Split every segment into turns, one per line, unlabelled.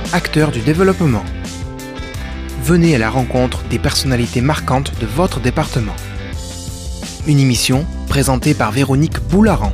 acteurs du développement. Venez à la rencontre des personnalités marquantes de votre département. Une émission présentée par Véronique Boularan.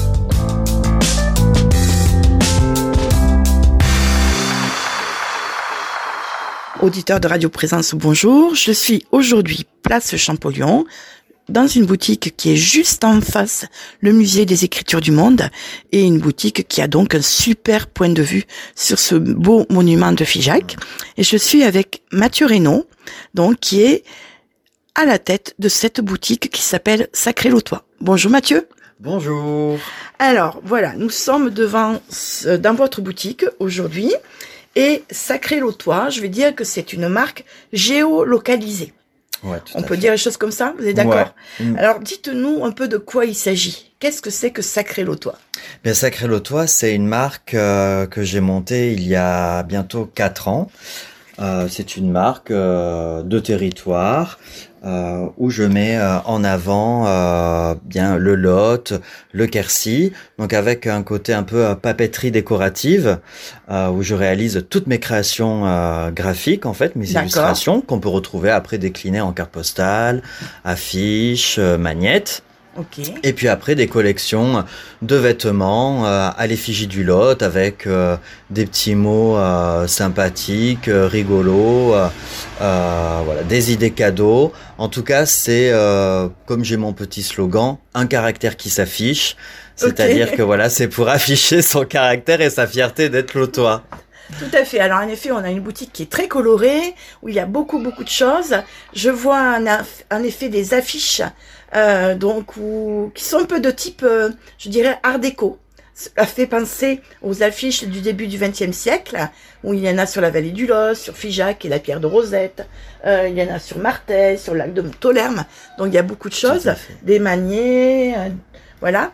Auditeurs de Radio Présence, bonjour. Je suis aujourd'hui place Champollion, dans une boutique qui est juste en face, le musée des Écritures du Monde, et une boutique qui a donc un super point de vue sur ce beau monument de Figeac. Et je suis avec Mathieu Reynaud, donc qui est à la tête de cette boutique qui s'appelle Sacré-Lautois. Bonjour Mathieu.
Bonjour.
Alors voilà, nous sommes dans votre boutique aujourd'hui. Et Sacré-Lautois, je vais dire que c'est une marque géolocalisée.
Ouais,
On peut dire les choses comme ça, vous êtes d'accord?
Ouais.
Alors, dites-nous un peu de quoi il s'agit. Qu'est-ce que c'est que Sacré-Lautois?
Bien, Sacré-Lautois, c'est une marque que j'ai montée il y a bientôt 4 ans. C'est une marque de territoire où je mets en avant bien le Lot, le Quercy, donc avec un côté un peu papeterie décorative où je réalise toutes mes créations graphiques en fait, mes illustrations qu'on peut retrouver après déclinées en carte postale, affiches, magnettes.
Okay.
Et puis après des collections de vêtements à l'effigie du Lot avec des petits mots sympathiques, rigolos, voilà, des idées cadeaux. En tout cas, c'est comme j'ai mon petit slogan, un caractère qui s'affiche. C'est-à-dire que voilà, c'est pour afficher son caractère et sa fierté d'être Lautois.
Tout à fait. Alors en effet, on a une boutique qui est très colorée, où il y a beaucoup de choses. Je vois en effet des affiches qui sont un peu de type, je dirais, art déco. Ça fait penser aux affiches du début du XXe siècle, où il y en a sur la vallée du Lot, sur Figeac et la pierre de Rosette, il y en a sur Martel, sur le lac de Montolerme. Donc il y a beaucoup de choses, des maniers, voilà.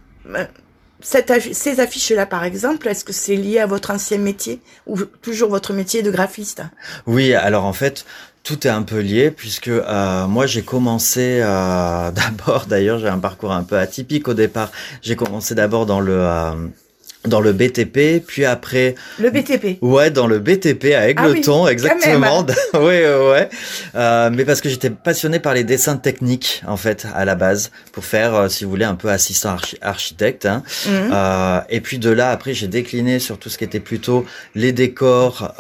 Ces affiches-là, par exemple, est-ce que c'est lié à votre ancien métier ou toujours votre métier de graphiste?
Oui, alors en fait, tout est un peu lié puisque moi j'ai commencé d'abord, d'ailleurs j'ai un parcours un peu atypique au départ, j'ai commencé d'abord dans le BTP, puis après...
Le BTP?
Ouais, dans le BTP à Égletons, oui, exactement. Ouais. Mais parce que j'étais passionné par les dessins techniques, en fait, à la base, pour faire, si vous voulez, un peu assistant architecte. Hein. Mm-hmm. Et puis de là, après, j'ai décliné sur tout ce qui était plutôt les décors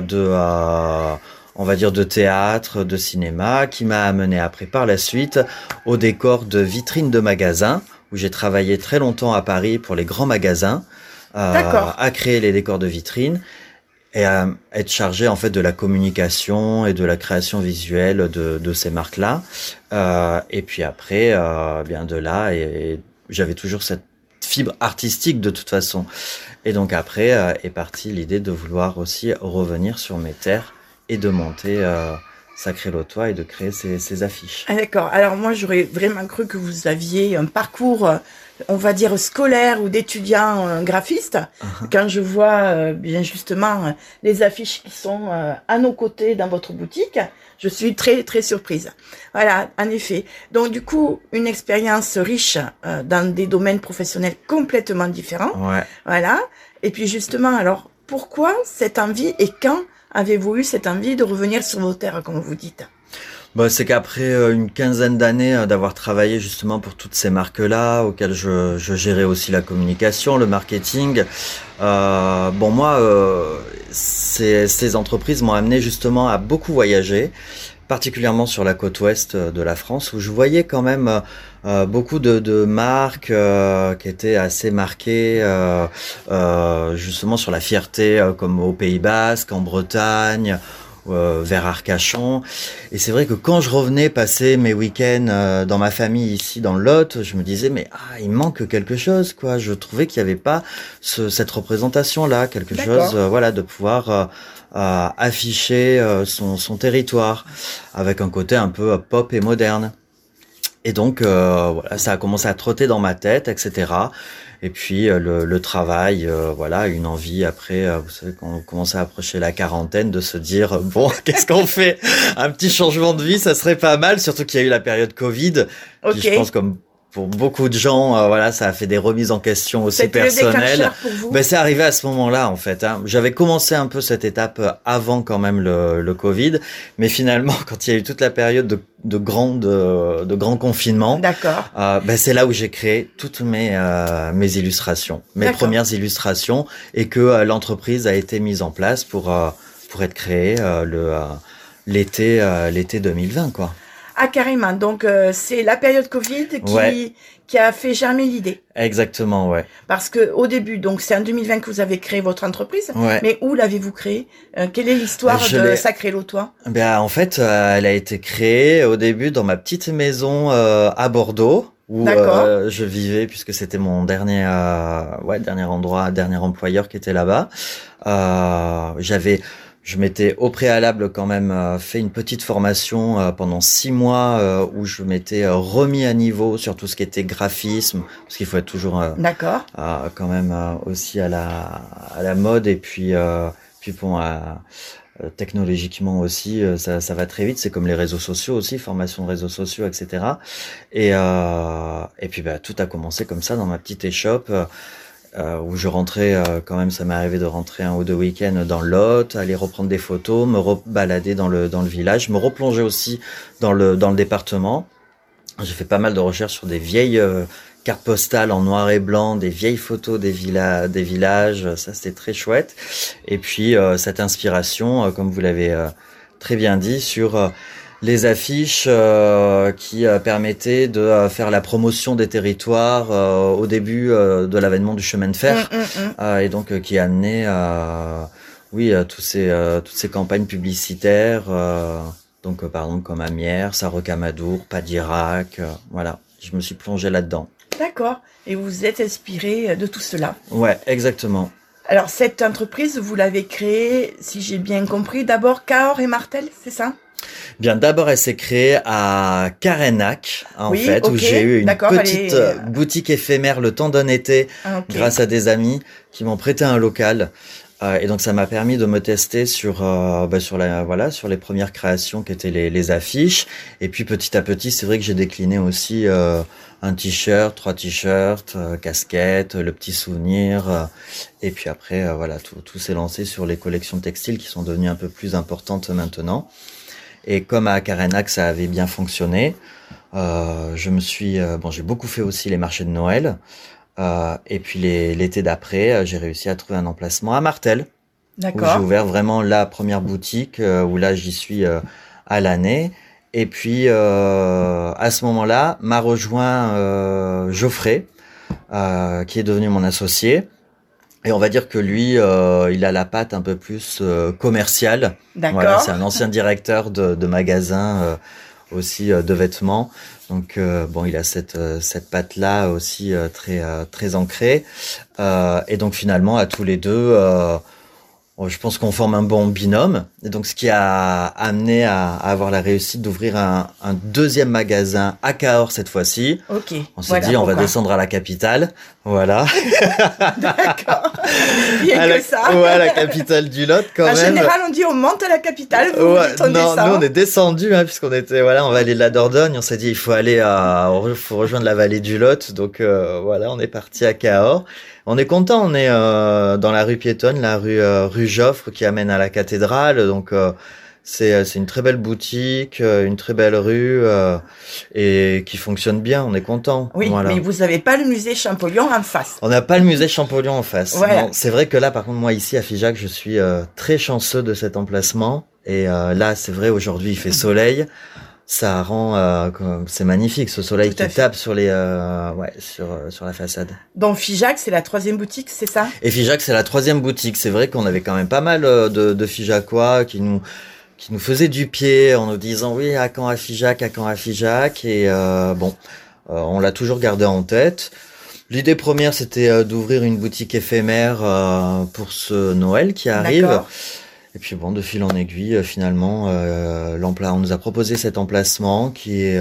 on va dire de théâtre, de cinéma, qui m'a amené après par la suite au décor de vitrines de magasins, où j'ai travaillé très longtemps à Paris pour les grands magasins. À créer les décors de vitrine et à être chargé en fait de la communication et de la création visuelle de ces marques-là. Et puis après, bien de là, et j'avais toujours cette fibre artistique de toute façon. Et donc après est partie l'idée de vouloir aussi revenir sur mes terres et de monter Sacré-Lautois et de créer ces affiches.
Ah, d'accord. Alors moi, j'aurais vraiment cru que vous aviez un parcours, on va dire, scolaire ou d'étudiant graphiste. Uh-huh. Quand je vois bien justement les affiches qui sont à nos côtés dans votre boutique, je suis très, très surprise. Voilà, en effet. Donc du coup, une expérience riche dans des domaines professionnels complètement différents.
Ouais.
Voilà. Et puis justement, alors, pourquoi cette envie et quand avez-vous eu cette envie de revenir sur vos terres, comme vous dites?
C'est qu'après une quinzaine d'années d'avoir travaillé justement pour toutes ces marques-là, auxquelles je gérais aussi la communication, le marketing, ces entreprises m'ont amené justement à beaucoup voyager, particulièrement sur la côte ouest de la France, où je voyais quand même beaucoup de marques qui étaient assez marquées justement sur la fierté, comme au Pays Basque, en Bretagne, vers Arcachon. Et c'est vrai que quand je revenais passer mes week-ends dans ma famille ici dans le Lot, je me disais mais il manque quelque chose quoi. Je trouvais qu'il n'y avait pas cette représentation là, quelque chose de pouvoir afficher son territoire avec un côté un peu pop et moderne. Et donc ça a commencé à trotter dans ma tête, etc. Et puis le travail, une envie après, vous savez, quand on commence à approcher la quarantaine, de se dire bon, qu'est-ce qu'on fait? Un petit changement de vie, ça serait pas mal, surtout qu'il y a eu la période Covid, qui je pense comme pour beaucoup de gens, voilà, ça a fait des remises en question aussi personnelles.
Pour vous.
Ben, c'est arrivé à ce moment-là, en fait. Hein. J'avais commencé un peu cette étape avant quand même le Covid, mais finalement, quand il y a eu toute la période de grand confinement,
d'accord.
Ben, c'est là où j'ai créé toutes mes illustrations, mes premières illustrations, et que l'entreprise a été mise en place pour être créée l'été 2020, quoi.
Ah, carrément. Donc, c'est la période Covid qui a fait germer l'idée.
Exactement, ouais.
Parce que au début, donc c'est en 2020 que vous avez créé votre entreprise.
Ouais.
Mais où l'avez-vous créée? Quelle est l'histoire de Sacré Lotois?
Ben, en fait, elle a été créée au début dans ma petite maison à Bordeaux, où je vivais, puisque c'était mon dernier endroit, dernier employeur qui était là-bas. Je m'étais au préalable quand même fait une petite formation pendant 6 mois où je m'étais remis à niveau sur tout ce qui était graphisme, parce qu'il faut être toujours quand même aussi à la mode, et puis bon, technologiquement aussi ça va très vite. C'est comme les réseaux sociaux aussi, formation de réseaux sociaux, etc. Et puis bah, tout a commencé comme ça dans ma petite échoppe. Où je rentrais, quand même, ça m'est arrivé de rentrer un ou deux week-ends dans le Lot, aller reprendre des photos, me balader dans le village, me replonger aussi dans le département. J'ai fait pas mal de recherches sur des vieilles cartes postales en noir et blanc, des vieilles photos des villages, ça c'était très chouette. Et puis cette inspiration, comme vous l'avez très bien dit, sur les affiches qui permettaient de faire la promotion des territoires au début de l'avènement du chemin de fer, et donc qui a amené toutes ces campagnes publicitaires, donc par exemple comme Amières, Sarrecamadour, Padirac, voilà, je me suis plongé là-dedans.
D'accord, et vous vous êtes inspiré de tout cela.
Ouais, exactement.
Alors cette entreprise, vous l'avez créée, si j'ai bien compris, d'abord Cahors et Martel, c'est ça?
Bien, d'abord, elle s'est créée à Carennac, où j'ai eu une petite boutique éphémère le temps d'un été, grâce à des amis qui m'ont prêté un local. Et donc, ça m'a permis de me tester sur les premières créations qui étaient les affiches. Et puis, petit à petit, c'est vrai que j'ai décliné aussi un t-shirt, 3 t-shirts, casquette, le petit souvenir. Et puis après, tout s'est lancé sur les collections textiles qui sont devenues un peu plus importantes maintenant. Et comme à Carennac, ça avait bien fonctionné, j'ai beaucoup fait aussi les marchés de Noël. Et puis l'été d'après, j'ai réussi à trouver un emplacement à Martel.
D'accord.
Où j'ai ouvert vraiment la première boutique, où là j'y suis à l'année. Et puis à ce moment-là, m'a rejoint Geoffrey, qui est devenu mon associé. Et on va dire que lui, il a la patte un peu plus commerciale.
D'accord.
Voilà, c'est un ancien directeur de magasin aussi de vêtements. Donc il a cette patte-là aussi très ancrée. Et donc finalement, à tous les deux, je pense qu'on forme un bon binôme. Et donc ce qui a amené à avoir la réussite d'ouvrir un deuxième magasin à Cahors cette fois-ci.
Ok.
On s'est dit, on va descendre à la capitale. Voilà.
D'accord. Bien que ça.
Ouais, la capitale du Lot quand même.
En général, on dit on monte à la capitale. Vous dites on descend.
Nous on est descendu puisqu'on était en vallée de la Dordogne. On s'est dit il faut faut rejoindre la vallée du Lot. Donc on est parti à Cahors. On est content. On est dans la rue piétonne, la rue Joffre qui amène à la cathédrale. Donc c'est une très belle boutique, une très belle rue et qui fonctionne bien. On est content.
Oui, voilà. Mais vous n'avez pas le musée Champollion en face.
On n'a pas le musée Champollion en face.
Ouais.
Non, c'est vrai que là, par contre, moi ici à Figeac, je suis très chanceux de cet emplacement. Et là, c'est vrai, aujourd'hui, il fait soleil. Ça rend, c'est magnifique, ce soleil qui tape sur sur la façade.
Donc Figeac, c'est la 3e boutique, c'est ça?
Et Figeac, c'est la 3e boutique. C'est vrai qu'on avait quand même pas mal de Figeacois qui nous faisaient du pied en nous disant oui, à quand à Figeac, et on l'a toujours gardé en tête. L'idée première, c'était d'ouvrir une boutique éphémère pour ce Noël qui arrive.
D'accord.
Et puis de fil en aiguille, finalement, on nous a proposé cet emplacement qui est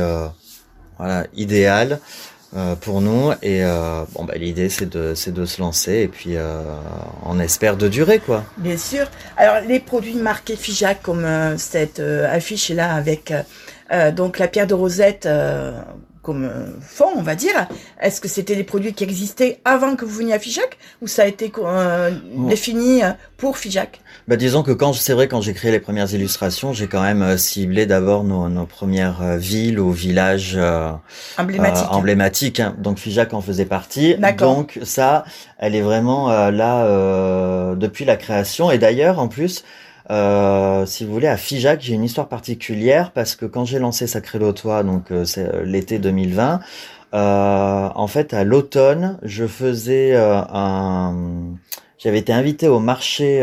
idéal pour nous. Et l'idée c'est de se lancer et puis on espère de durer, quoi.
Bien sûr. Alors les produits marqués Figeac comme cette affiche là avec donc la pierre de Rosette fond, on va dire. Est-ce que c'était des produits qui existaient avant que vous veniez à Figeac ou ça a été défini pour Figeac?
Disons que quand j'ai créé les premières illustrations, j'ai quand même ciblé d'abord nos premières villes ou villages emblématiques. Hein. Donc Figeac en faisait partie. Donc ça, elle est vraiment là depuis la création. Et d'ailleurs, en plus, si vous voulez, à Figeac, j'ai une histoire particulière parce que quand j'ai lancé Sacré Lautois, donc c'est l'été 2020, en fait, à l'automne, je faisais j'avais été invité au marché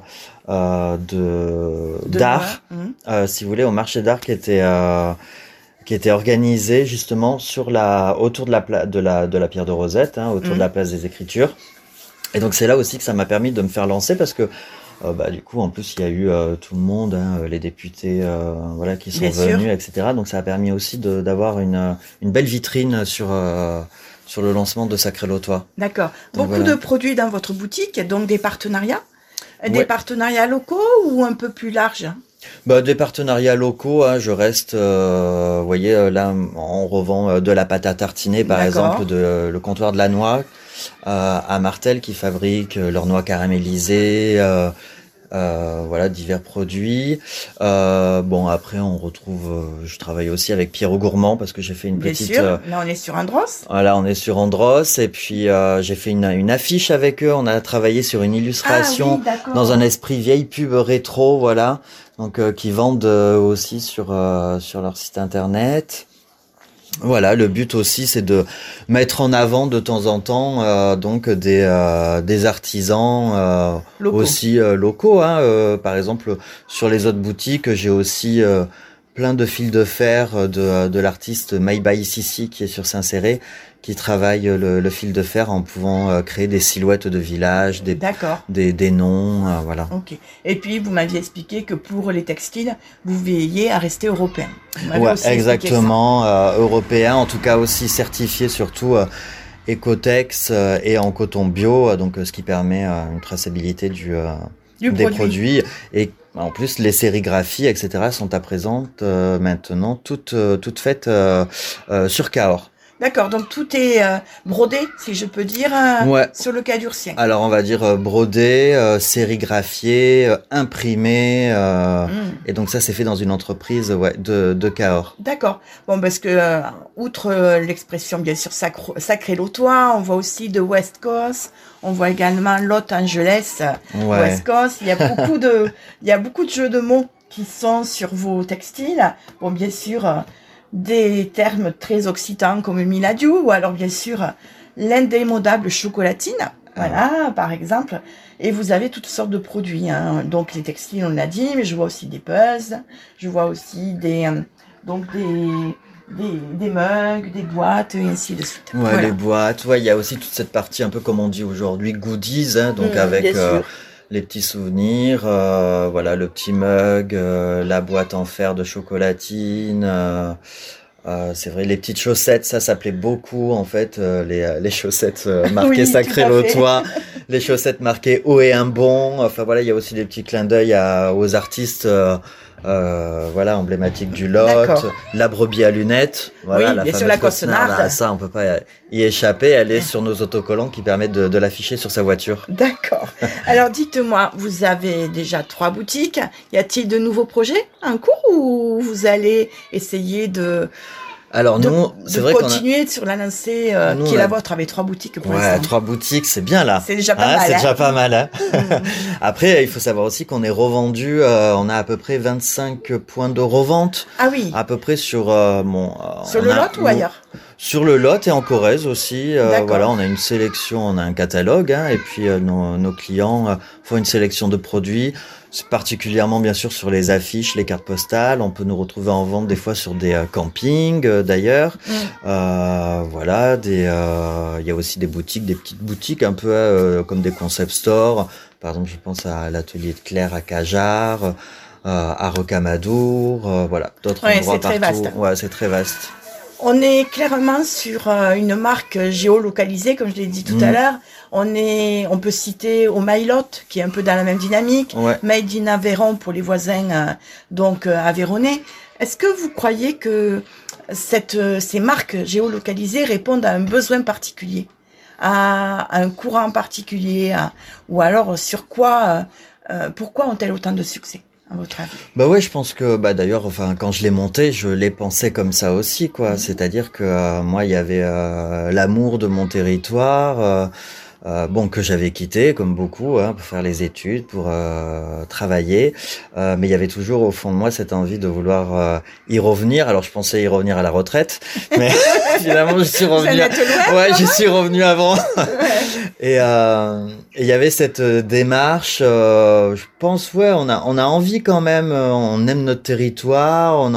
d'art, si vous voulez, au marché d'art qui était organisé justement autour de la pierre de Rosette, hein, autour de la place des Écritures. Et donc c'est là aussi que ça m'a permis de me faire lancer parce que du coup en plus il y a eu tout le monde, hein, les députés voilà qui sont venus, etc. Donc ça a permis aussi d'avoir une belle vitrine sur le lancement de Sacré Lautois.
D'accord. Beaucoup de produits dans votre boutique, donc des partenariats, des partenariats locaux ou un peu plus larges?
Des partenariats locaux, hein, je reste, vous voyez, là, on revend de la pâte à tartiner, par exemple, le comptoir de la noix, à Martel, qui fabrique leurs noix caramélisées, voilà, divers produits. Après, on retrouve, je travaille aussi avec Pierrot Gourmand, parce que j'ai fait une petite...
Bien sûr, là, on est sur Andros.
Voilà, on est sur Andros, et puis j'ai fait une affiche avec eux, on a travaillé sur une illustration dans un esprit vieille pub rétro, voilà. Donc qui vendent aussi sur leur site internet. Voilà, le but aussi c'est de mettre en avant de temps en temps donc des artisans aussi locaux. Hein, par exemple, sur les autres boutiques, j'ai aussi plein de fils de fer de l'artiste Maïbaï Sissi qui est sur Saint-Céré, qui travaille le fil de fer en pouvant créer des silhouettes de villages, des noms, voilà.
Ok. Et puis vous m'aviez expliqué que pour les textiles, vous veillez à rester européen.
Ouais, exactement, européen, en tout cas aussi certifié surtout Ecotex et en coton bio, donc ce qui permet une traçabilité des produits. Et en plus, les sérigraphies, etc., sont à présent maintenant toutes faites sur Cahors.
D'accord, donc tout est brodé, si je peux dire, sur le cadurcien.
Alors on va dire brodé, sérigraphié, imprimé, et donc ça c'est fait dans une entreprise de Cahors.
D'accord, bon parce que outre l'expression bien sûr Sacré Lautois, on voit aussi de West Coast, on voit également Los Angeles, West Coast, il y a beaucoup de jeux de mots qui sont sur vos textiles. Bon bien sûr... des termes très occitans comme le miladiou ou alors bien sûr l'indémodable chocolatine, voilà par exemple, et vous avez toutes sortes de produits, hein. Donc les textiles on l'a dit, mais je vois aussi des puzzles, je vois aussi des mugs, des boîtes et ainsi de suite.
Ouais, les boîtes, il y a aussi toute cette partie un peu comme on dit aujourd'hui goodies, hein, donc avec les petits souvenirs, voilà, le petit mug, la boîte en fer de chocolatine, c'est vrai, les petites chaussettes, ça plaît beaucoup en fait, les chaussettes marquées Sacré Lautois, les chaussettes marquées haut et un bon, enfin voilà, il y a aussi des petits clins d'œil aux artistes voilà, emblématique du Lot, la brebis à lunettes, voilà, la fameuse cossenarde, ça on peut pas y échapper, elle est sur nos autocollants qui permettent de l'afficher sur sa voiture.
D'accord. Alors dites-moi, vous avez déjà 3 boutiques, y a-t-il de nouveaux projets en cours ou vous allez essayer de continuer sur la lancée qui est la vôtre avec 3 boutiques pour l'instant.
3 boutiques, c'est bien là.
C'est déjà pas mal.
C'est déjà pas mal. Hein. Après, il faut savoir aussi qu'on est revendu, on a à peu près 25 points de revente.
Ah oui.
À peu près sur
sur le Lot ou ailleurs?
Sur le Lot et en Corrèze aussi. Voilà, on a une sélection, on a un catalogue, hein, et puis nos clients font une sélection de produits. C'est particulièrement bien sûr sur les affiches, les cartes postales. On peut nous retrouver en vente des fois sur des campings d'ailleurs. Voilà, il y a aussi des boutiques, des petites boutiques un peu comme des concept stores. Par exemple, je pense à l'atelier de Claire à Cajar, à Rocamadour, voilà, d'autres endroits partout.
Très vaste.
Ouais, c'est très vaste.
On est clairement sur une marque géolocalisée, comme je l'ai dit tout à l'heure. On peut citer au Maillot, qui est un peu dans la même dynamique. Made in Aveyron pour les voisins, donc aveyronnais. Est-ce que vous croyez que ces marques géolocalisées répondent à un besoin particulier, à un courant particulier, ou alors sur quoi, pourquoi ont-elles autant de succès, à votre avis?
Bah ouais, je pense que d'ailleurs, enfin, quand je l'ai monté, je l'ai pensé comme ça aussi, quoi. C'est-à-dire que moi, il y avait l'amour de mon territoire. Que j'avais quitté comme beaucoup pour faire les études, pour travailler, mais il y avait toujours au fond de moi cette envie de vouloir y revenir. Alors je pensais y revenir à la retraite, mais finalement je suis revenu. J'y suis revenu avant. Et il y avait cette démarche. Je pense on a envie quand même. On aime notre territoire.